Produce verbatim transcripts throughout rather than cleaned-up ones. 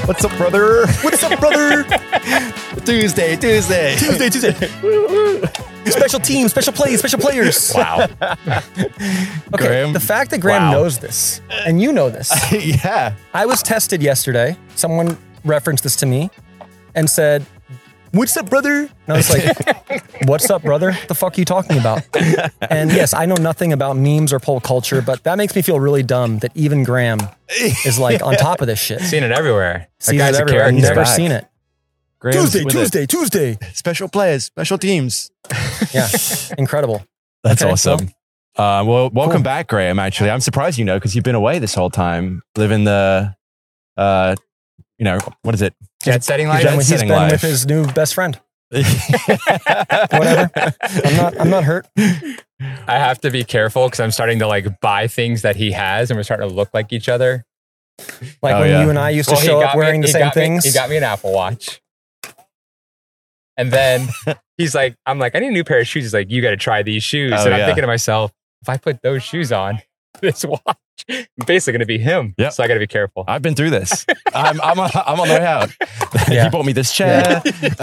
What's up, brother? What's up, brother? Tuesday, Tuesday. Tuesday, Tuesday. Special teams, special plays, special players. Wow. Okay, Graham? the fact that Graham Wow. knows this, and you know this. Yeah. I was tested yesterday. Someone referenced this to me and said, "What's up, brother?" And I was like, "What's up, brother? What the fuck are you talking about?" And yes, I know nothing about memes or pole culture, but that makes me feel really dumb that even Graham is like on top of this shit. Seen it everywhere. That Sees it guy's a everywhere. I've character. never back. seen it. Graham's Tuesday, with it. Tuesday, Tuesday. Special players, special teams. Yeah, incredible. That's Okay, awesome. uh, well, welcome Cool. back, Graham. Actually, I'm surprised you know because you've been away this whole time, living the, uh, you know, what is it? Jet setting He's life. been, Jet he's setting been life. with his new best friend. Whatever. I'm not. I'm not hurt. I have to be careful because I'm starting to like buy things that he has, and we're starting to look like each other. Like Oh, when yeah. you and I used to Well, he show got up me- wearing the he same got me- things. He got me an Apple Watch, and then he's like, "I'm like, I need a new pair of shoes." He's like, "You got to try these shoes," Oh, and I'm yeah. thinking to myself, if I put those shoes on, this watch, I'm basically going to be him. Yep. So I got to be careful. I've been through this. I'm, I'm, I'm on the way out. Yeah. He bought me this chair.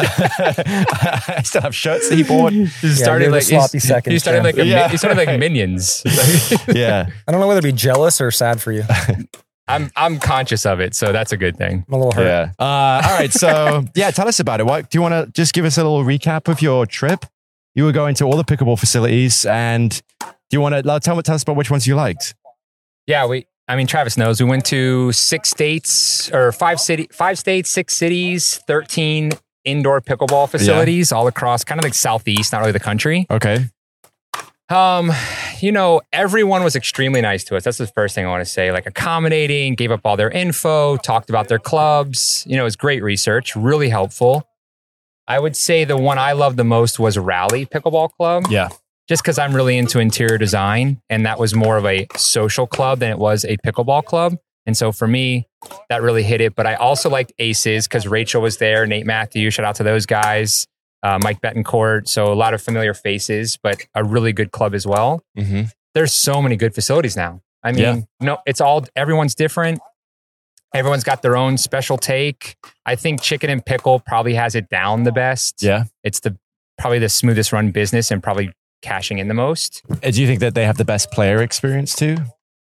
I still have shirts that he bought. He started you're the like sloppy he's- seconds, He started Cam. like a, Yeah. he started like minions. Yeah. I don't know whether to be jealous or sad for you. I'm I'm conscious of it, so that's a good thing. I'm a little hurt. Yeah. Uh, all right. So, yeah, tell us about it. What do you want to just give us a little recap of your trip? You were going to all the pickleball facilities, and do you want to tell, tell us about which ones you liked? Yeah, we. I mean, Travis knows we went to six states or five city, five states, six cities, thirteen indoor pickleball facilities all across kind of like southeast, not really the country. Okay. Um, you know, everyone was extremely nice to us. That's the first thing I want to say. Like accommodating, gave up all their info, talked about their clubs. You know, it was great research, really helpful. I would say the one I loved the most was Rally Pickleball Club. Yeah. Just because I'm really into interior design, and that was more of a social club than it was a pickleball club. And so for me, that really hit it. But I also liked Aces because Rachel was there, Nate Matthews, shout out to those guys, uh, Mike Betancourt. So a lot of familiar faces, but a really good club as well. Mm-hmm. There's so many good facilities now. I mean, Yeah. no, it's all, everyone's different. Everyone's got their own special take. I think Chicken and Pickle probably has it down the best. Yeah. It's the probably the smoothest run business and probably cashing in the most. Uh, Do you think that they have the best player experience too?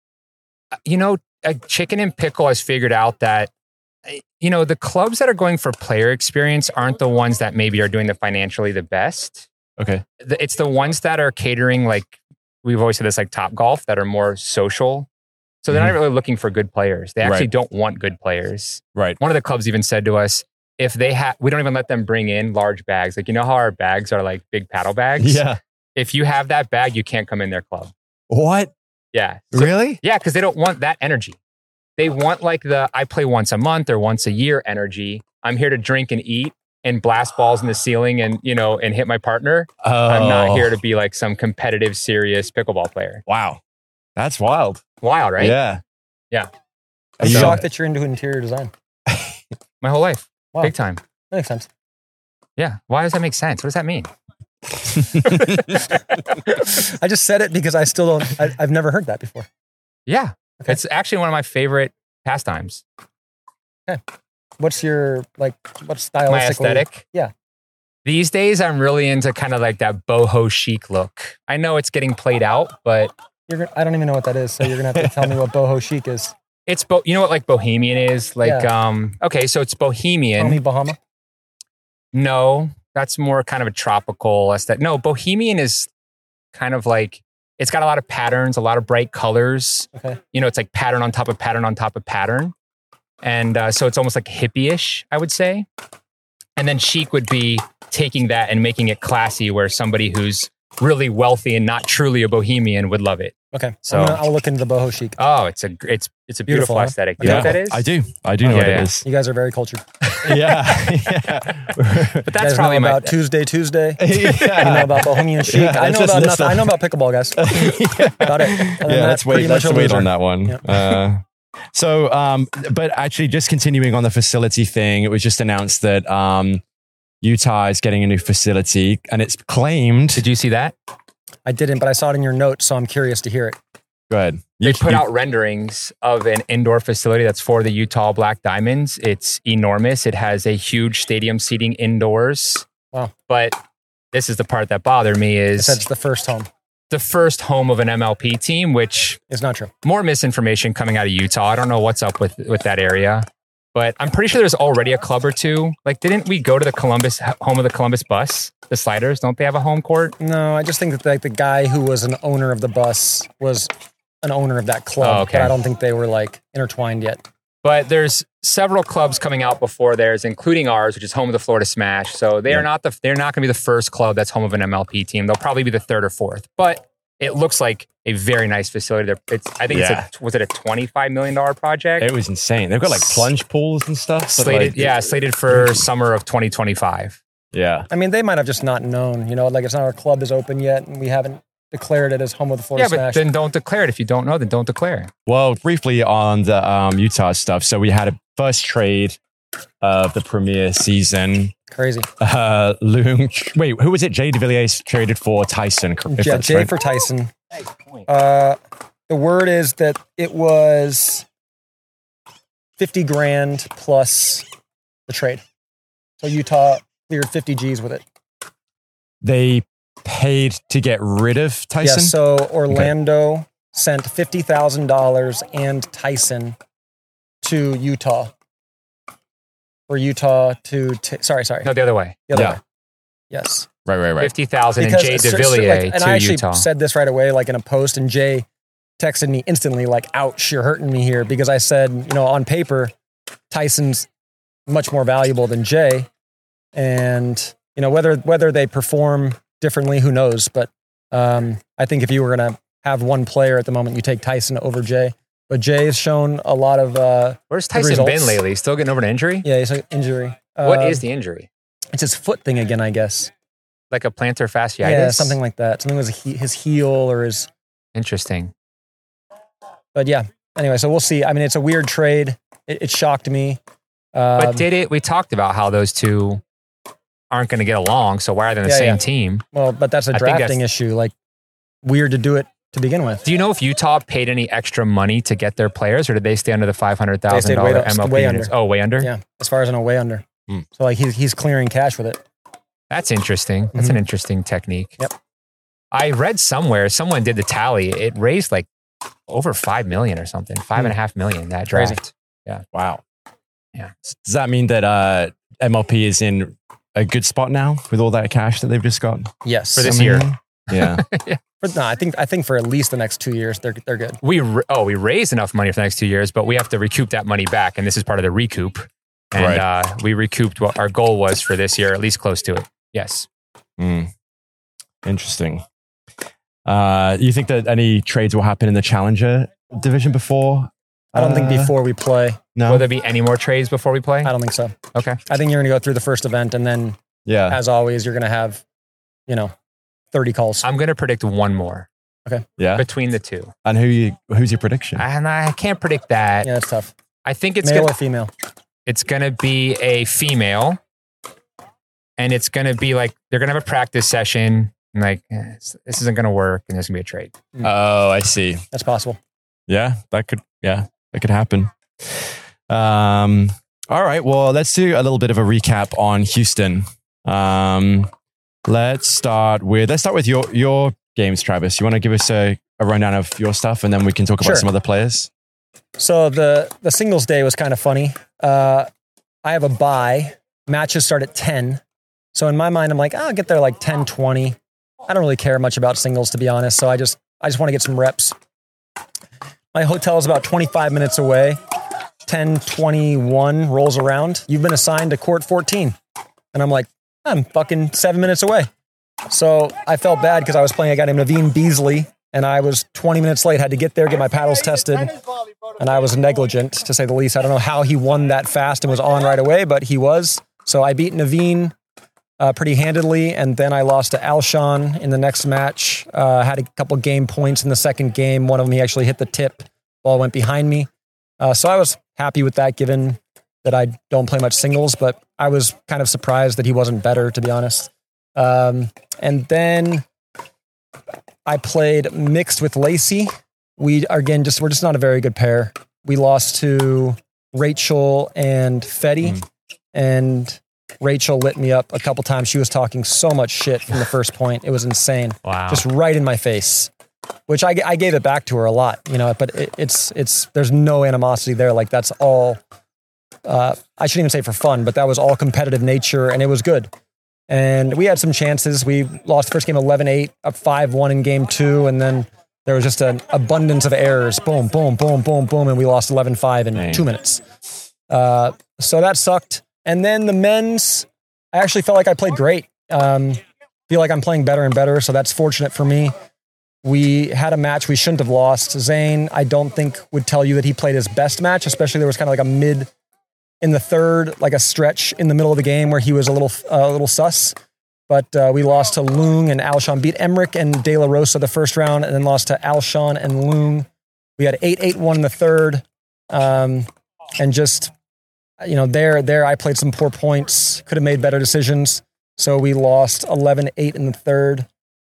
You know, a Chicken and Pickle has figured out that, you know, the clubs that are going for player experience aren't the ones that maybe are doing the financially the best. Okay. The- It's the ones that are catering, like we've always said this, like Top Golf, that are more social. So they're Mhm. not really looking for good players. They actually Right. don't want good players. Right. One of the clubs even said to us, if they have, we don't even let them bring in large bags. Like, you know how our bags are like big paddle bags? Yeah. If you have that bag, you can't come in their club. What? Yeah. So- Really? Yeah, because they don't want that energy. They want like the I play once a month or once a year energy. I'm here to drink and eat and blast balls in the ceiling and, you know, and hit my partner. Oh. I'm not here to be like some competitive, serious pickleball player. Wow. That's wild. Wild, right? Yeah. Yeah. I'm So- shocked that you're into interior design. My whole life. Wow. Big time. That makes sense. Yeah. Why does that make sense? What does that mean? I just said it because I still don't. I, I've never heard that before. Yeah. Okay. It's actually one of my favorite pastimes. What's your like? What's stylistically? My aesthetic. Yeah. These days, I'm really into kind of like that boho chic look. I know it's getting played out, but You're. Gonna, I don't even know what that is. So you're gonna have to tell me what boho chic is. it's, bo- you know what like bohemian is? Like, Yeah. um, okay, so it's bohemian. Tommy Bahama. No, that's more kind of a tropical aesthetic. No, bohemian is kind of like, it's got a lot of patterns, a lot of bright colors. Okay. You know, it's like pattern on top of pattern on top of pattern. And uh, so it's almost like hippie-ish, I would say. And then chic would be taking that and making it classy where somebody who's really wealthy and not truly a bohemian would love it. Okay. So- I'm gonna, I'll look into the boho chic. Oh, it's a it's it's a beautiful, Beautiful, huh? aesthetic. Do you know what that is? I do. I do know Yeah, what yeah. it is. You guys are very cultured. yeah. yeah. But You that's guys probably know my about Tuesday, Tuesday. You yeah. know about bohemian chic. Yeah, I let's know just about list nothing. off- I know about pickleball, guys. Got it. Other than Yeah, that, let's wait. pretty Let's much a wait loser. on that one. Yep. Uh, so, um, but actually, just continuing on the facility thing, it was just announced that um, Utah is getting a new facility, and it's claimed. Did you see that? I didn't, but I saw it in your notes, so I'm curious to hear it. Go ahead. They You, put you- out renderings of an indoor facility that's for the Utah Black Diamonds. It's enormous. It has a huge stadium seating indoors. Wow. But this is the part that bothered me It is said it's the first home. the first home of an M L P team, which It's not true. more misinformation coming out of Utah. I don't know what's up with, with that area, but I'm pretty sure there's already a club or two. Like, didn't we go to the Columbus, home of the Columbus bus? The Sliders, don't they have a home court? No, I just think that like the guy who was an owner of the bus was an owner of that club. Oh, okay. But I don't think they were like intertwined yet. But there's several clubs coming out before theirs, including ours, which is home of the Florida Smash. So they Yeah. are not the they're not going to be the first club that's home of an M L P team. They'll probably be the third or fourth. But it looks like a very nice facility. They're, it's I think Yeah. it's a, was it a twenty-five million dollars project? it was insane. They've got like plunge pools and stuff. but, slated, like, yeah, slated for summer of twenty twenty-five. Yeah. I mean, they might have just not known, you know, like it's not our club is open yet and we haven't declared it as home of the Florida Yeah, but Smash. then don't declare it. If you don't know, then don't declare. Well, briefly on the um, Utah stuff. So we had a first trade of the premier season. Crazy. Uh, Loom. Wait, who was it? Jay DeVilliers traded for Tyson. If Yeah, that's Jay right. for Tyson. Uh, the word is that it was fifty grand plus the trade. So Utah cleared fifty G's with it. They paid to get rid of Tyson. Yeah, so Orlando sent fifty thousand dollars and Tyson to Utah. For Utah to, t- sorry, sorry. No, the other way. The other Yeah. way. Yes. right, right, right. Fifty thousand and Because Jay so- so, DeVilliers like, and to I actually Utah. said this right away, like in a post, and Jay texted me instantly, like, ouch, you're hurting me here. Because I said, you know, on paper, Tyson's much more valuable than Jay. And, you know, whether whether they perform differently, who knows? But um, I think if you were going to have one player at the moment, you take Tyson over Jay. But Jay has shown a lot of, uh, Where's the Tyson been results. lately? Still getting over an injury? yeah, he's an injury. What Uh, is the injury? It's his foot thing again, I guess. Like a plantar fasciitis? Yeah, something like that. Something was he, his heel or his. Interesting. But yeah, anyway, so we'll see. I mean, it's a weird trade. It, it shocked me. Um, But did it? We talked about how those two aren't going to get along. So why are they on the Yeah, same yeah. team? well, but that's a I think drafting that's- issue. Like, weird to do it to begin with. Do you know if Utah paid any extra money to get their players, or did they stay under the five hundred They thousand stayed way, dollars M L P way units? under. Oh, way under. Yeah, as far as I know, way under. Hmm. So like he's he's clearing cash with it. That's interesting. That's Mhm. an interesting technique. Yep. I read somewhere someone did the tally. It raised like over five million or something, five and a half million that Crazy. draft. Wow. Yeah. Does that mean that uh, M L P is in a good spot now with all that cash that they've just got? Yes, For this I mean, year. Yeah. But no, I think I think for at least the next two years, they're they're good. We re- oh we raised enough money for the next two years, but we have to recoup that money back, and this is part of the recoup. And Right. uh, we recouped what our goal was for this year, at least close to it. Yes. Mm. Interesting. Uh, you think that any trades will happen in the Challenger division before? I don't think Uh, before we play. No. Will there be any more trades before we play? I don't think so. Okay. I think you're going to go through the first event, and then Yeah. as always, you're going to have, you know, thirty calls. I'm going to predict one more Yeah. between the two. And who you, who's your prediction? And I can't predict that. Yeah, it's tough. I think it's Male gonna, or female? it's going to be a female, and it's going to be like they're going to have a practice session. And like eh, this isn't going to work, and there's going to be a trade. Oh, I see. That's possible. Yeah, that could. Yeah, that could happen. Um. All right. Well, let's do a little bit of a recap on Houston. Um. Let's start with let's start with your your games, Travis. You want to give us a, a rundown of your stuff, and then we can talk about Sure. some other players. So the the singles day was kind of funny. Uh, I have a bye. Matches start at ten. So in my mind, I'm like, oh, I'll get there like ten twenty. I don't really care much about singles, to be honest. So I just I just want to get some reps. My hotel is about twenty-five minutes away. ten twenty-one rolls around. You've been assigned to court fourteen. And I'm like, I'm fucking seven minutes away. So I felt bad because I was playing a guy named Naveen Beasley, and I was twenty minutes late, had to get there, get my paddles tested, and I was negligent, to say the least. I don't know how he won that fast and was on right away, but he was. So I beat Naveen uh, pretty handedly, and then I lost to Alshon in the next match. Uh, had a couple game points in the second game. One of them, he actually hit the tip. Ball went behind me. Uh, so I was happy with that, given that I don't play much singles, but I was kind of surprised that he wasn't better, to be honest. Um, and then I played mixed with Lacey, we are, again, just we're just not a very good pair. We lost to Rachel and Fetty, mm. and Rachel lit me up a couple times. She was talking so much shit from the first point. It was insane. Wow. Just right in my face, which I, I gave it back to her a lot, you know, but it, it's, it's, there's no animosity there. Like that's all, uh, I shouldn't even say for fun, but that was all competitive nature and it was good. And we had some chances. We lost the first game eleven eight, up five one in game two. And then there was just an abundance of errors. Boom, boom, boom, boom, boom. And we lost eleven five in Dang. two minutes. Uh, so that sucked. And then the men's, I actually felt like I played great. Um, feel like I'm playing better and better. So that's fortunate for me. We had a match we shouldn't have lost. Zane, I don't think would tell you that he played his best match, especially there was kind of like a mid in the third, like a stretch in the middle of the game where he was a little, uh, a little sus. But uh, we lost to Lung and Alshon, beat Emmerich and De La Rosa the first round, and then lost to Alshon and Lung. We had eight eight one in the third. Um, and just, you know, there, there I played some poor points, could have made better decisions. So we lost eleven eight in the third.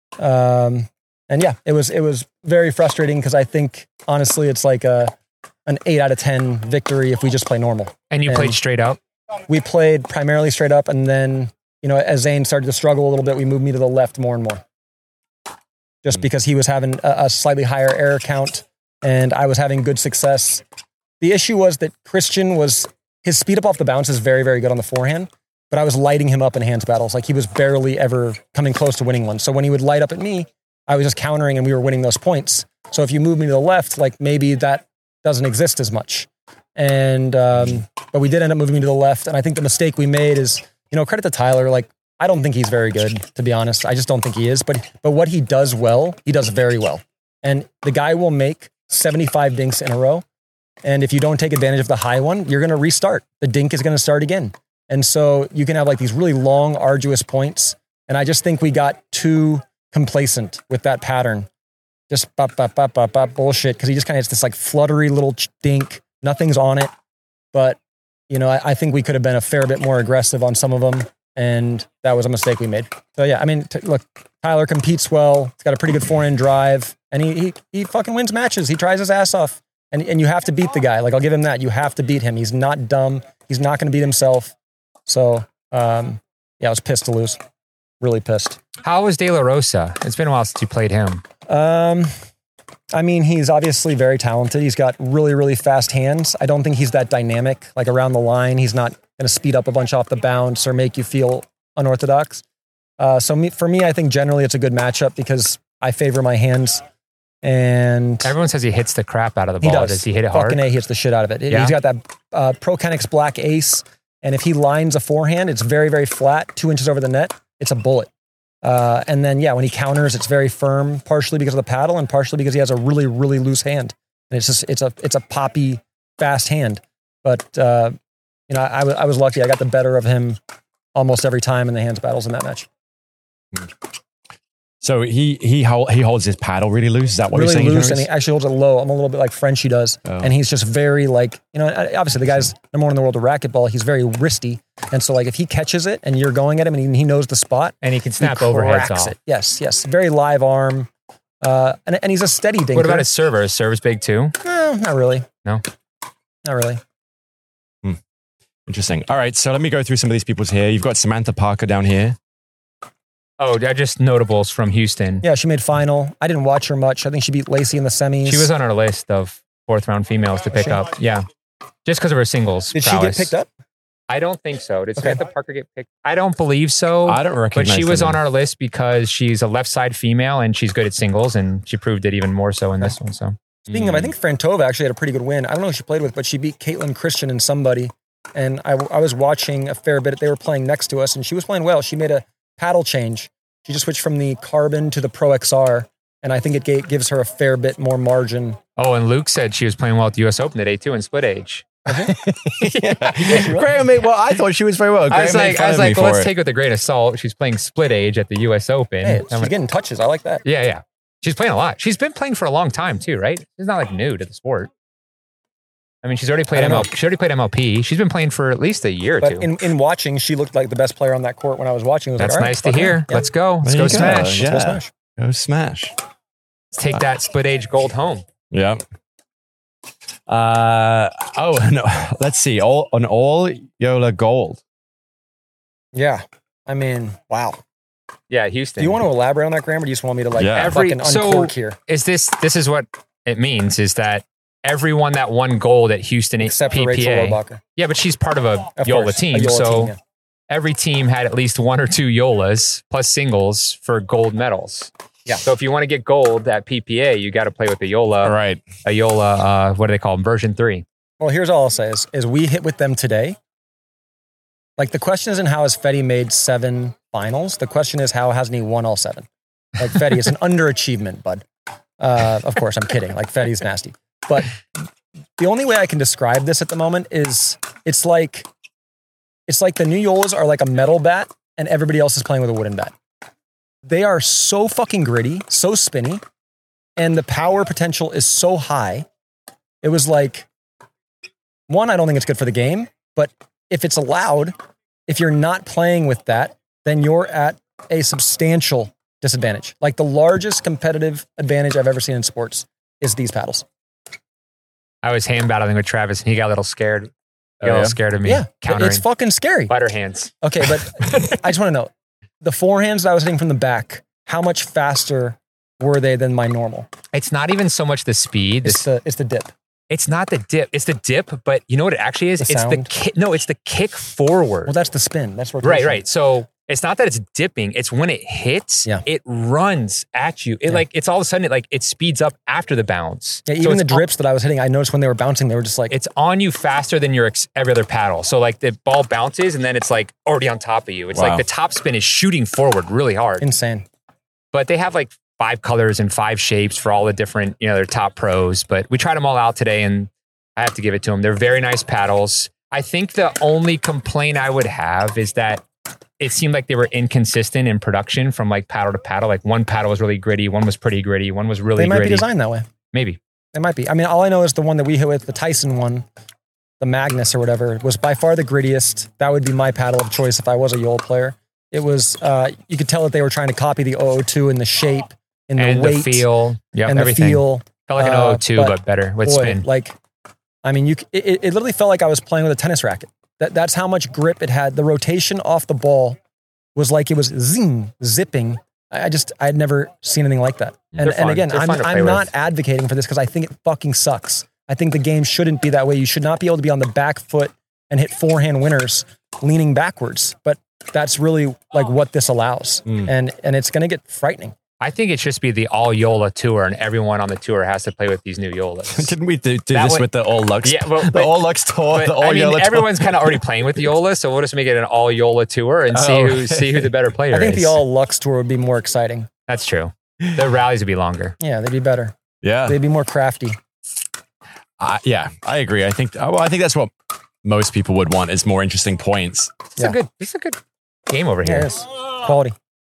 Um, and yeah, it was, it was very frustrating because I think, honestly, it's like a, an eight out of ten victory if we just play normal. And you and played straight up? We played primarily straight up, and then, you know, as Zane started to struggle a little bit, we moved me to the left more and more. Just mm-hmm. because he was having a, a slightly higher error count, and I was having good success. The issue was that Christian was, his speed up off the bounce is very, very good on the forehand, but I was lighting him up in hands battles. Like he was barely ever coming close to winning one. So when he would light up at me, I was just countering and we were winning those points. So if you move me to the left, like maybe that doesn't exist as much. And, um, but we did end up moving me to the left. And I think the mistake we made is, you know, credit to Tyler. Like, I don't think he's very good, to be honest. I just don't think he is. But, but what he does well, he does very well. And the guy will make seventy-five dinks in a row. And if you don't take advantage of the high one, you're going to restart. The dink is going to start again. And so you can have like these really long, arduous points. And I just think we got too complacent with that pattern. Just bop, bop, bop, bop, bop, bullshit. Because he just kind of hits this like fluttery little dink. Nothing's on it. But, you know, I, I think we could have been a fair bit more aggressive on some of them. And that was a mistake we made. So yeah, I mean, t- look, Tyler competes well. He's got a pretty good forehand drive. And he, he, he fucking wins matches. He tries his ass off. And, and you have to beat the guy. Like, I'll give him that. You have to beat him. He's not dumb. He's not going to beat himself. So, um, yeah, I was pissed to lose. Really pissed. How was De La Rosa? It's been a while since you played him. Um, I mean, he's obviously very talented. He's got really, really fast hands. I don't think he's that dynamic. Like, around the line, he's not going to speed up a bunch off the bounce or make you feel unorthodox. Uh, so me, for me, I think generally it's a good matchup because I favor my hands. And everyone says he hits the crap out of the ball. He does. Does he hit it hard? Fucking A, he hits the shit out of it. Yeah. He's got that uh, Prokenix black ace. And if he lines a forehand, it's very, very flat, two inches over the net. It's a bullet. Uh, and then, yeah, when he counters, it's very firm, partially because of the paddle and partially because he has a really, really loose hand. And it's just, it's a, it's a poppy, fast hand. But, uh, you know, I, I, w- I was lucky. I got the better of him almost every time in the hands battles in that match. So he he hold, he holds his paddle really loose. Is that what really you're saying? Really loose, and he actually holds it low. I'm a little bit like Frenchie does, oh. and he's just very like, you know. Obviously, the guy's number one in the world of racquetball. He's very wristy, and so like if he catches it and you're going at him and he, he knows the spot, and he can snap he overheads off. It. Yes, yes, very live arm, uh, and and he's a steady dinker. What about his server? His server's big too? No, not really. No, not really. Hmm. Interesting. All right, so let me go through some of these people's here. You've got Samantha Parker down here. Oh, just notables from Houston. Yeah, she made final. I didn't watch her much. I think she beat Lacey in the semis. She was on our list of fourth round females to pick up. Yeah. Just because of her singles Did prowess. she get picked up? I don't think so. Did Okay. Samantha Parker get picked? I don't believe so. I don't recognize But she was them. on our list because she's a left side female and she's good at singles, and she proved it even more so in this one. So Speaking of, I think Frantova actually had a pretty good win. I don't know who she played with, but she beat Caitlin Christian and somebody. And I, I was watching a fair bit. They were playing next to us, and she was playing well. She made a paddle change. She just switched from the Carbon to the Pro X R, and I think it gave, gives her a fair bit more margin. Oh, and Luke said she was playing well at the U S Open today too in split age. yeah. Graham made, well, I thought she was very well. Graham I was like, I was like, well, let's it. take it with a grain of salt. She's playing split age at the U S Open. Hey, she's like, getting touches. I like that. Yeah, yeah. She's playing a lot. She's been playing for a long time too, right? She's not like new to the sport. I mean, she's already played M L P. She already played M L P. She's been playing for at least a year or but two. in, in watching, she looked like the best player on that court when I was watching. I was That's like, nice right, to hear. Yeah. Let's go. Let's There go you smash. Yeah. Let's go smash. Go smash. Let's take that split age gold home. Yeah. Uh, oh, no. Let's see. All an all Yola gold. Yeah. I mean, wow. Yeah, Houston. Do you want to elaborate on that, Graham, or do you just want me to like Yeah. Every- fucking so- uncork here? Is this this is what it means is that everyone that won gold at Houston Except for P P A. Rachel Robacher. Yeah, but she's part of a Of Yola course, a team. Yola so team, yeah. every team had at least one or two Yolas plus singles for gold medals. Yeah. So if you want to get gold at P P A, you got to play with the Yola, All right. a Yola, uh, what do they call them? Version three. Well, here's all I'll say is, is we hit with them today. Like the question isn't how has Fetty made seven finals. The question is how hasn't he won all seven? Like Fetty is an underachievement, bud. Uh, of course, I'm kidding. Like Fetty's nasty. But the only way I can describe this at the moment is it's like it's like the new Yolas are like a metal bat and everybody else is playing with a wooden bat. They are so fucking gritty, so spinny, and the power potential is so high. It was like, one, I don't think it's good for the game, but if it's allowed, if you're not playing with that, then you're at a substantial disadvantage. Like the largest competitive advantage I've ever seen in sports is these paddles. I was hand battling with Travis and he got a little scared. He got Oh, a little yeah? scared of me. Yeah, countering. it's fucking scary. Butter hands. Okay, but I just want to know, the forehands that I was hitting from the back, how much faster were they than my normal? It's not even so much the speed. It's It's, the it's the dip. it's not the dip. It's the dip, but you know what it actually is? The it's the sound? kick. No, it's the kick forward. Well, that's the spin. That's rotation. Right, right. So it's not that it's dipping. It's when it hits, Yeah. it runs at you. It Yeah. like it's all of a sudden it like it speeds up after the bounce. Yeah, So even it's the drips that I was hitting, I noticed when they were bouncing, they were just like, it's on you faster than your ex- every other paddle. So like the ball bounces and then it's like already on top of you. It's Wow. like the top spin is shooting forward really hard. insane. But they have like five colors and five shapes for all the different, you know, their top pros. But we tried them all out today and I have to give it to them. They're very nice paddles. I think the only complaint I would have is that it seemed like they were inconsistent in production from like paddle to paddle. Like one paddle was really gritty, one was pretty gritty, one was really They might gritty. be designed that way. Maybe. They might be. I mean, all I know is the one that we hit with, the Tyson one, the Magnus or whatever, was by far the grittiest. That would be my paddle of choice if I was a Yola player. It was, uh, you could tell that they were trying to copy the oh oh two in the shape, in the and weight, the feel. Yep, and the everything. feel. Felt like an uh, oh oh two, but but, better with Boy, spin. like, I mean, you c- it, it literally felt like I was playing with a tennis racket. That, that's how much grip it had. The rotation off the ball was like it was zing, zipping. I I just, I had never seen anything like that. And, They're and fun. again, They're I'm, fun to play I'm not with. advocating for this because I think it fucking sucks. I think the game shouldn't be that way. You should not be able to be on the back foot and hit forehand winners leaning backwards. But that's really like what this allows. Mm. And, and it's going to get frightening. I think it should just be the all Yola tour and everyone on the tour has to play with these new Yolas. Didn't we do, do That this way- with the All Lux? Yeah, well, the but- All Lux tour, But, the All I mean, Yola tour. everyone's kind of already playing with the Yola, so we'll just make it an all Yola tour and see Oh, who see who the better player I think is. the all Lux tour would be more exciting. That's true. The rallies would be longer. Yeah, they'd be better. Yeah, They'd be more crafty. I yeah, I agree. I think well, I think that's what most people would want is more interesting points. It's Yeah. a good. It's a good game over Yeah, here. it is. Quality.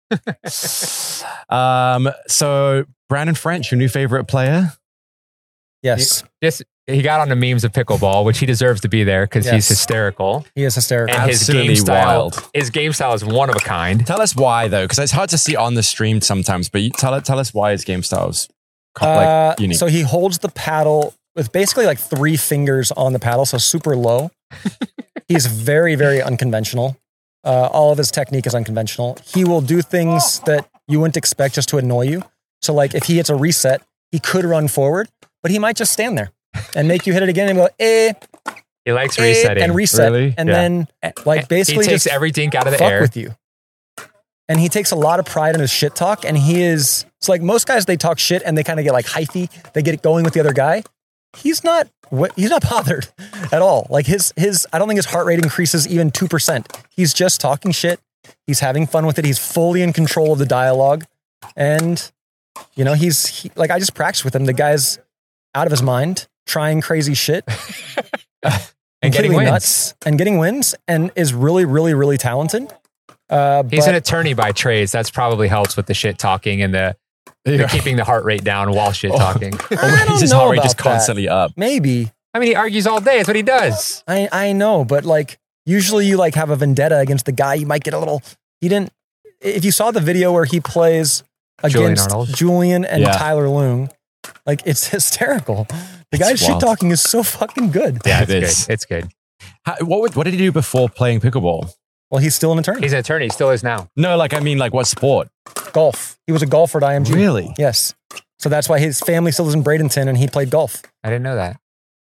Um, so Brandon French, your new favorite player. Yes. Just he got on the memes of pickleball, which he deserves to be there because Yes. he's hysterical. He is hysterical. And Absolutely his game style, wild. his game style is one of a kind. Tell us why though, because it's hard to see on the stream sometimes. But you tell tell us why his game style's co- like Uh, unique. so he holds the paddle with basically like three fingers on the paddle, so super low. He's very, very unconventional. Uh, all of his technique is unconventional. He will do things that you wouldn't expect just to annoy you. So like if he hits a reset, he could run forward, but he might just stand there and make you hit it again and go, eh, He likes eh, resetting. and reset. Really? And Yeah. then like basically he takes just every dink out of the fuck air. with you. And he takes a lot of pride in his shit talk. And he is, it's like most guys, they talk shit and they kind of get like hyphy. They get it going with the other guy. He's not, wh- he's not bothered at all. Like his, his, I don't think his heart rate increases even two percent. He's just talking shit. He's having fun with it. He's fully in control of the dialogue. And, you know, he's he, like, I just practice with him. The guy's out of his mind, trying crazy shit. And getting completely wins. nuts and getting wins and is really, really, really talented. Uh, He's but an attorney by trades. That's probably helps with the shit talking and the, the Yeah. keeping the heart rate down while shit talking. I don't his know heart rate about just that. constantly up. Maybe. I mean, he argues all day. That's what he does. I, I know, but like usually you like have a vendetta against the guy. You might get a little, he didn't, if you saw the video where he plays Julian against Arnold. Julian and Yeah. Tyler Loong, Like, it's hysterical. The guy's It's shit wild. talking is so fucking good. Yeah, It it's is. good. It's good. How, what would, what did he do before playing pickleball? Well, he's still an attorney. He's an attorney. He still is now. No, like I mean, like what sport? Golf. He was a golfer at I M G. Really? Yes. So that's why his family still lives in Bradenton and he played golf. I didn't know that.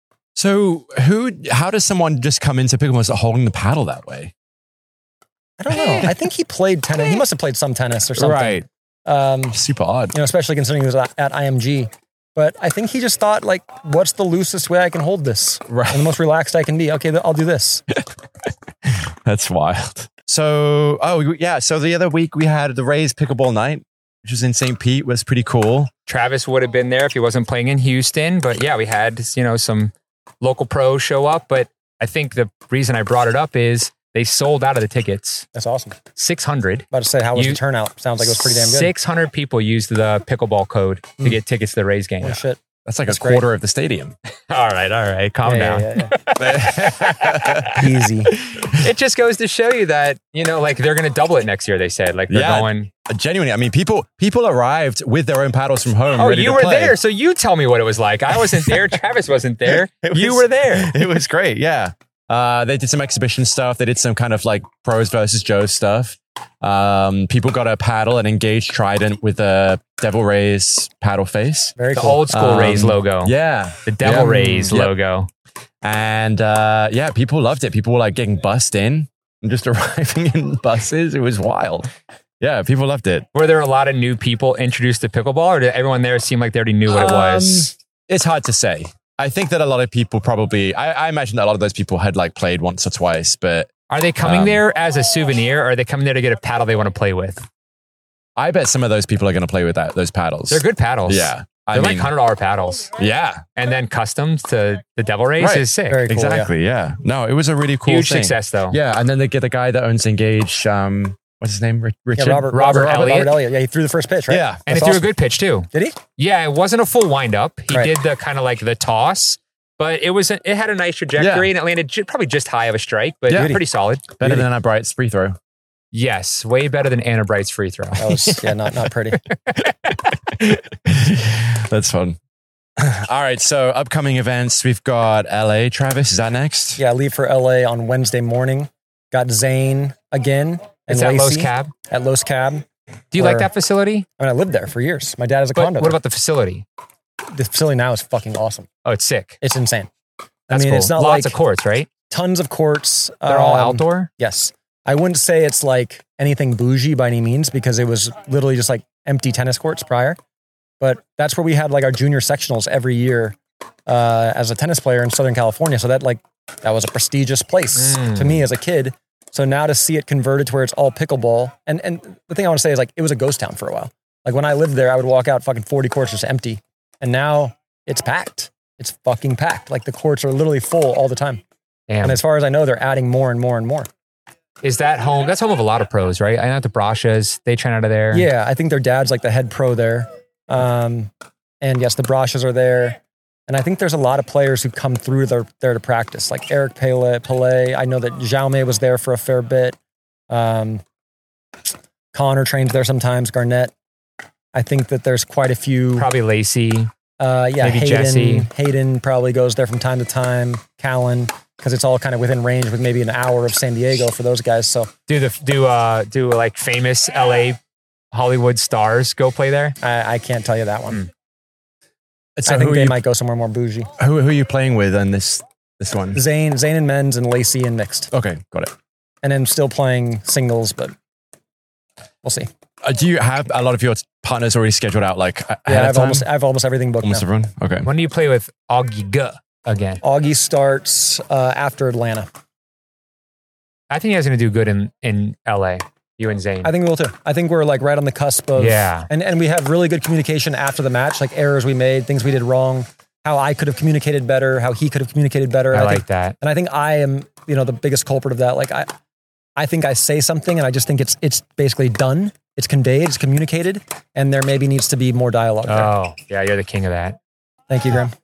So who? How does someone just come into pickleball and start holding the paddle that way? I don't know. I think he played tennis. He must have played some tennis or something. Right. Um, Super odd. you know, especially considering he was at at I M G. But I think he just thought, like, what's the loosest way I can hold this? Right. And the most relaxed I can be. Okay, th- I'll do this. That's wild. So, oh yeah. So the other week we had the Rays pickleball night, which was in Saint Pete. Was pretty cool. Travis would have been there if he wasn't playing in Houston. But yeah, we had, you know, some local pros show up. But I think the reason I brought it up is they sold out of the tickets. That's awesome. six hundred. About to say, how was You- the turnout? Sounds like it was pretty damn good. six hundred people used the pickleball code to Mm. get tickets to the Rays game. Oh, shit. That's like That's a quarter of the stadium. All right, all right. Calm Yeah, down. yeah, yeah, yeah. Easy. It just goes to show you that, you know, like they're going to double it next year, they said. Like they're Yeah. going. Genuinely, I mean, people people arrived with their own paddles from home. Oh, ready you to were play. there. So you tell me what it was like. I wasn't there. Travis wasn't there. It You was- were there. It was great. Yeah. Uh, they did some exhibition stuff. They did some kind of like pros versus Joes stuff. Um, people got a paddle and engaged trident with a Devil Rays paddle face. Very The cool. old school Um, Rays logo. Yeah. The Devil Yeah. Rays Yep. logo. And uh, yeah, people loved it. People were like getting bussed in and just arriving in buses. It was wild. Yeah, people loved it. Were there a lot of new people introduced to pickleball, or did everyone there seem like they already knew what it was? Um, It's hard to say. I think that a lot of people probably, I, I imagine that a lot of those people had like played once or twice, but Are they coming um, there as a souvenir, or are they coming there to get a paddle they want to play with? I bet some of those people are going to play with that, those paddles. They're good paddles. Yeah. I They're mean, like one hundred dollars paddles. yeah, And then customs to the Devil Rays Right. is sick. Very cool. yeah. exactly. Yeah. No, it was a really cool Huge thing. success, though. Yeah. And then they get the guy that owns Engage. Um, what's his name? Ri- Yeah, Richard? Robert, Robert Robert, Elliott. Robert Elliott. Yeah, he threw the first pitch, right? Yeah. And That's it threw awesome. a good pitch, too. Did he? Yeah, it wasn't a full wind up. He Right. did the kind of like the toss, but it was a, it had a nice trajectory and it landed ju- probably just high of a strike, but Yeah. pretty solid. Better Beauty. than a Bright's free throw. Yes, way better than Anna Bright's free throw. That was, yeah, not, not pretty. That's fun. All right. So upcoming events, we've got L A. Travis, is that next? Yeah, leave for L A on Wednesday morning. Got Zane again. And It's at Los Lacey Cab. At Los Cab. Do you Where- like that facility? I mean, I lived there for years. My dad has a But condo. what about the facility? there. The facility now is fucking awesome. Oh, it's sick. It's insane. That's I mean, cool. it's not Lots like of courts, right? tons of courts. They're all um, outdoor. Yes. I wouldn't say it's like anything bougie by any means because it was literally just like empty tennis courts prior. But that's where we had like our junior sectionals every year uh, as a tennis player in Southern California. So that like that was a prestigious place Mm. to me as a kid. So now to see it converted to where it's all pickleball. And and the thing I want to say is like it was a ghost town for a while. Like when I lived there, I would walk out fucking forty courts just empty. And now it's packed. It's fucking packed. Like the courts are literally full all the time. Damn. And as far as I know, they're adding more and more and more. Is that home? That's home of a lot of pros, right? I know the Brashas, they train out of there. Yeah, I think their dad's like the head pro there. Um, and yes, the Brashas are there. And I think there's a lot of players who come through there, there to practice, like Eric Pele. Pele. I know that Jaume was there for a fair bit. Um, Connor trains there sometimes, Garnett. I think that there's quite a few. Probably Lacey. Uh, yeah, maybe Hayden, Jesse. Hayden probably goes there from time to time. Callan, because it's all kind of within range with maybe an hour of San Diego for those guys. So Do the do uh do like famous L A Hollywood stars go play there? I, I can't tell you that one. Mm. So I think who, they are you, might go somewhere more bougie. who, who are you playing with on this this one? Zane, Zane and men's and Lacey and mixed. Okay, got it. And then still playing singles, but we'll see. Uh, do you have a lot of your partners already scheduled out like a- Yeah, ahead I of have time? almost I have almost everything booked Almost now. everyone? Okay. When do you play with Augie G again? Augie starts uh, after Atlanta. I think you guys are gonna do good in in L A. You and Zane. I think we will too. I think we're like right on the cusp of Yeah. and, and we have really good communication after the match, like errors we made, things we did wrong, how I could have communicated better, how he could have communicated better. I And like think, that. and I think I am, you know, the biggest culprit of that. Like I I think I say something and I just think it's it's basically done. It's conveyed, it's communicated, and there maybe needs to be more dialogue there. Oh, yeah, you're the king of that. Thank you, Graham.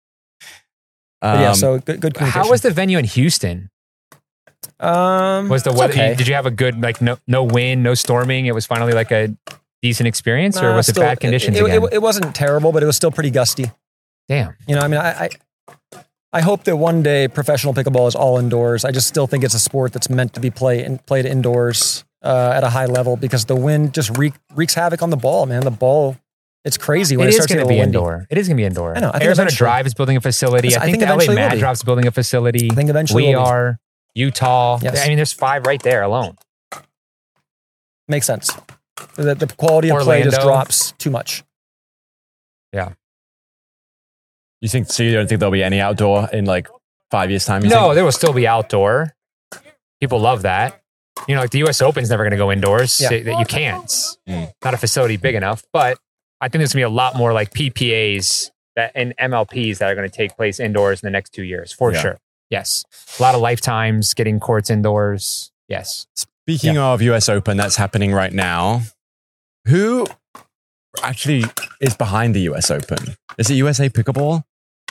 But yeah, Um, so good, good communication. How was the venue in Houston? Um, Was the it's weather? okay. Did you have a good like no no wind, no storming? It was finally like a decent experience, or Nah, was still- it bad conditions it, again? It, it wasn't terrible, but it was still pretty gusty. Damn. You know, I mean, I, I I hope that one day professional pickleball is all indoors. I just still think it's a sport that's meant to be play in, played indoors uh, at a high level because the wind just wreak, wreaks havoc on the ball, man. The ball, it's crazy when It it, is starts going getting to be windy. indoor. It is going to be indoor. I know, I think Arizona eventually- Drive is building a facility. Yes, I I think, think the L A eventually will Mad be. Drive's building a facility. I think eventually we will be. are. Utah. Yes. I mean, there's five right there alone. Makes sense. The, the quality of play just Orlando. drops too much. You think so? You don't think there'll be any outdoor in like five years' time? You No, think? there will still be outdoor. People love that. You know, like the U S Open's never going to go indoors. Yeah. That you can't. Mm. Not a facility big enough. But I think there's going to be a lot more like P P As that and M L Ps that are going to take place indoors in the next two years for Yeah. sure. Yes, a lot of lifetimes getting courts indoors. Yes. Speaking of U S Open, that's happening right now. Who actually is behind the U S Open? Is it U S A Pickleball?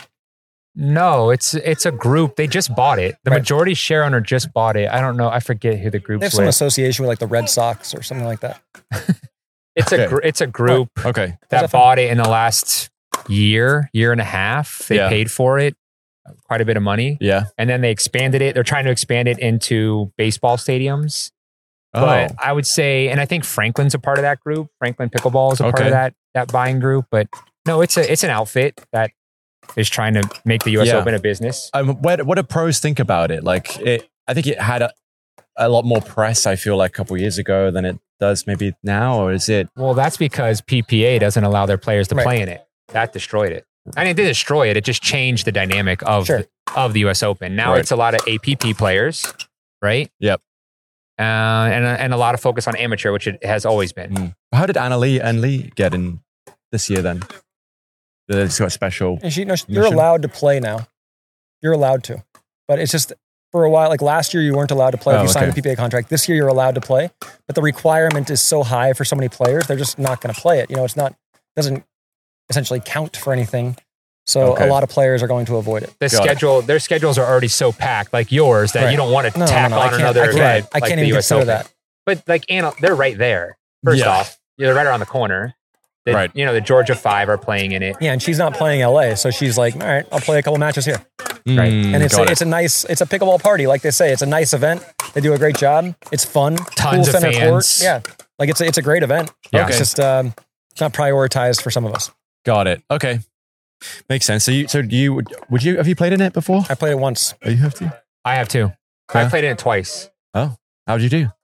No, it's it's a group. They just bought it. The Right. majority share owner just bought it. I don't know. I forget who the group's They have some with. association with like the Red Sox or something like that. It's a Okay. gr- it's a group Okay. Is that that fun? bought it in the last year, year and a half. They Yeah. paid for it, quite a bit of money, Yeah. and then they expanded it. They're trying to expand it into baseball stadiums. Oh, But I would say, and I think Franklin's a part of that group. Franklin Pickleball is a part Okay. of that that buying group. But no, it's a it's an outfit that is trying to make the U S Yeah. Open a business. um, what, what do pros think about it? Like, it, I think it had a, a lot more press, I feel like, a couple years ago than it does maybe now, or is it? Well, that's because P P A doesn't allow their players to Right. play in it. That destroyed it. I mean, it didn't destroy it. It just changed the dynamic of Sure. of the U S Open. Now Right. it's a lot of A P P players, right? Yep. Uh, and and a lot of focus on amateur, which it has always been. Mm. How did Anna Lee and Lee get in this year then? They just got special. And she, no, you're Mission? allowed to play now. You're allowed to. But it's just for a while, like last year, you weren't allowed to play if Oh, you signed okay. a P P A contract. This year, you're allowed to play. But the requirement is so high for so many players, they're just not going to play it. You know, it's not, doesn't essentially count for anything. So Okay. a lot of players are going to avoid it. The Got it. schedule, their schedules are already so packed, like yours, that Right. you don't want to No, no, tack no, I on can't, another I can't, event. I like can't the even U S consider Open. that. But like Anna, they're right there. First Yeah. off, they're right around the corner. The, Right. You know, the Georgia Five are playing in it. Yeah, and she's not playing L A, so she's like, all right, I'll play a couple matches here. Right. Mm, And it's a, got it. it's a nice, it's a pickleball party, like they say. It's a nice event. They do a great job. It's fun. Tons cool of center fans. court. Yeah, like it's a, it's a great event. Yeah. It's Okay. just um, it's not prioritized for some of us. Got it. Okay. Makes sense. So you, so do you, would you, have you played in it before? I played it once. Oh, you have to? I have two. Yeah. I played in it twice. How'd you do?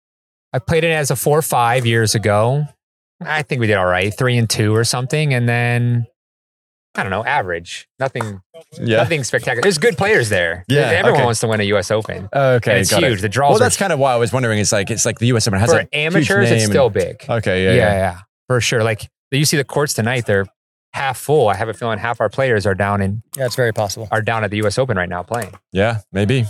I played it as a four or five years ago. I think we did all right, three and two or something, and then I don't know, average. Nothing, Yeah. nothing spectacular. There's good players there. Yeah, Everyone okay. wants to win a U S Open. Okay. And it's got huge. It. The draws Well, are that's kind of why I was wondering. It's like, it's like the U S Open has for a huge amateurs. It's name still and- big. Okay. Yeah, Yeah. yeah, Yeah. for sure. Like you see the courts tonight, they're half full. I have a feeling half our players are down in Yeah, it's very possible. are down at the U S Open right now playing. Yeah. Maybe.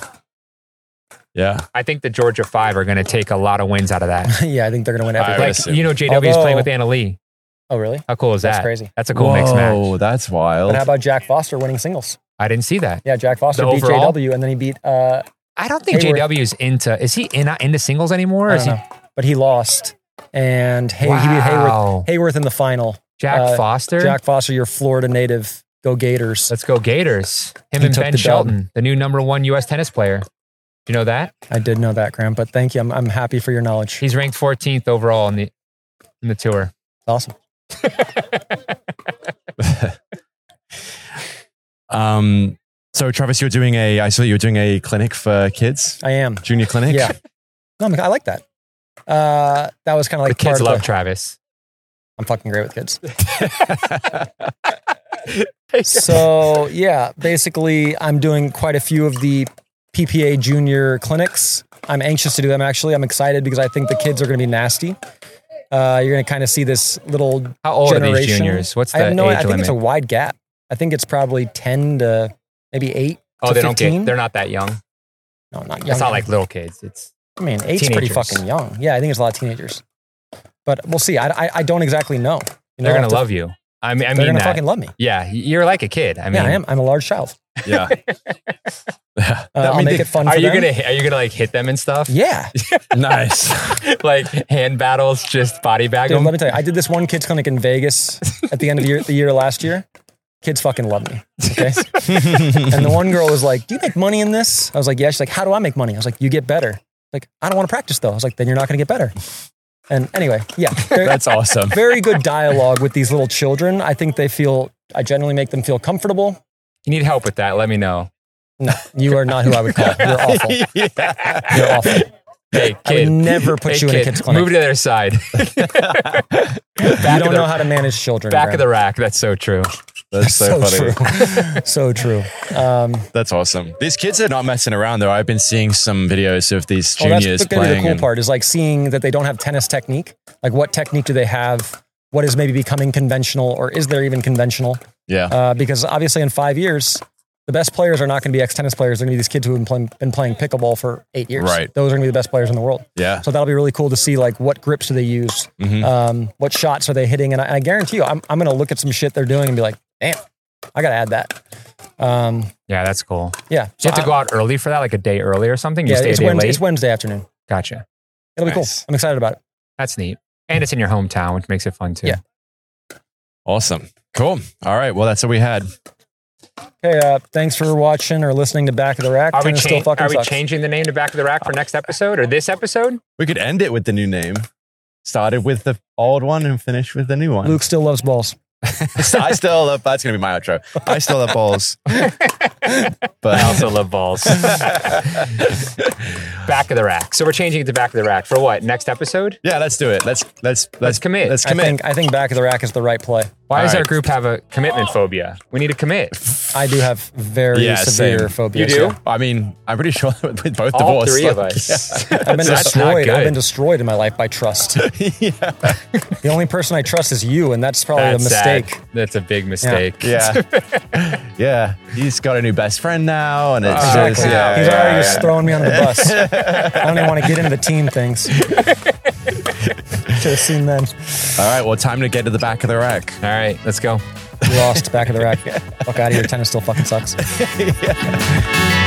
Yeah. I think the Georgia Five are going to take a lot of wins out of that. Yeah, I think they're going to win I everything. would Like assume. you know, J W is Although- playing with Anna Lee. Oh, really? How cool is That's that? crazy. That's a cool mixed match. Whoa, that's wild. But how about Jack Foster winning singles? I didn't see that. Yeah, Jack Foster The beat overall? J W, and then he beat. Uh, I don't think Hayward. J W is into. Is he in, not into singles anymore? Or I is don't he? know, but he lost, and hey, he beat Wow. Hayworth, Hayworth in the final. Jack uh, Foster. Jack Foster, your Florida native, go Gators. Let's go Gators. Him He and took Ben the dub. Shelton, the new number one U S tennis player. Do you know that? I did know that, Graham, but thank you. I'm, I'm happy for your knowledge. He's ranked fourteenth overall in the in the tour. Awesome. um, so Travis, you're doing a, I saw you were doing a clinic for kids, I am. junior clinic. Yeah. No, I'm- I like that. Uh, that was kind of like The kids part of love the- Travis. I'm fucking great with kids. So yeah, basically, I'm doing quite a few of the P P A junior clinics. I'm anxious to do them. Actually, I'm excited because I think the kids are going to be nasty. Uh, you're going to kind of see this little How old are these generation. juniors? What's I the have no. age I think limit? it's a wide gap. I think it's probably ten to maybe eight. oh, to they don't fifteen. get. They're not that young. No, not young. It's not like little kids. It's I mean, eight's pretty teenagers. fucking young. Yeah, I think it's a lot of teenagers. But we'll see. I, I, I don't exactly know. You know, they're I'll gonna have to- love you. I mean, I They're mean gonna that. fucking love me. Yeah, you're like a kid. I mean, Yeah, I am. I'm a large child. Yeah. Uh, I'll make it fun Are for you them. gonna are you gonna like hit them and stuff? Yeah. Nice. Like hand battles, just body bag Dude, them. let me tell you, I did this one kids clinic in Vegas at the end of the year, the year last year. Kids fucking love me. Okay. And the one girl was like, "Do you make money in this?" I was like, "Yeah." She's like, "How do I make money?" I was like, "You get better." Like, I don't want to practice though. I was like, "Then you're not going to get better." And anyway, yeah, very- That's awesome. very good dialogue with these little children. I think they feel, I generally make them feel comfortable. You need help with that? Let me know. No, you are not who I would call. You're awful. Yeah. You're awful. Hey, I would kid. never put Hey, you in a kid, kids clinic. Move to the other side. You Back don't of the, know how to manage children. back Graham. of the rack. That's so true. That's so, so funny. true. So true. Um, That's awesome. These kids are not messing around though. I've been seeing some videos of these oh, that's juniors gonna be the playing. cool and- part is like seeing that they don't have tennis technique. Like what technique do they have? What is maybe becoming conventional, or is there even conventional? Yeah. Uh, because obviously in five years, the best players are not going to be ex-tennis players. They're going to be these kids who have been playing, been playing pickleball for eight years. Right. Those are going to be the best players in the world. Yeah. So that'll be really cool to see like what grips do they use? Mhm. Um, what shots are they hitting? And I, and I guarantee you, I'm, I'm going to look at some shit they're doing and be like, damn, I got to add that. Um, Yeah, that's cool. yeah. Do So you have to I- go out early for that, like a day early or something? You yeah, stay it's a day Wednesday, late? it's Wednesday afternoon. Gotcha. It'll be Nice. cool. I'm excited about it. That's neat. And it's in your hometown, which makes it fun too. Yeah. Awesome. Cool. All right. Well, that's what we had. Okay, uh, thanks for watching or listening to Back of the Rack. Are we, Tennis still cha- fucking are we sucks. changing the name to Back of the Rack for next episode or this episode? We could end it with the new name. Started with the old one and finished with the new one. Luke still loves balls. I still love, that's going to be my outro. I still love balls. But I also love balls. Back of the Rack. So we're changing it to Back of the Rack for what? Next episode? yeah, let's do it. Let's, let's, let's, commit. Let's I commit. think I think Back of the Rack is the right play. Why All does our right. group have a commitment phobia? We need to commit. I do have very Yeah, severe same. phobias. You do? yeah. I mean, I'm pretty sure with with both All divorce. three of like, us. I've been That's not destroyed. good. I've been destroyed in my life by trust. Yeah. The only person I trust is you, and that's probably That's a sad. mistake. That's a big mistake. Yeah. Yeah. He's got a new best friend now. And it's Exactly. just, yeah. He's yeah, already yeah. just throwing me under the bus. I don't even want to get into the team things. Should have seen them. All right. Well, time to get to the back of the rack. All right, let's go. Lost Back of the Rack. Fuck out of here. Tennis still fucking sucks. Yeah.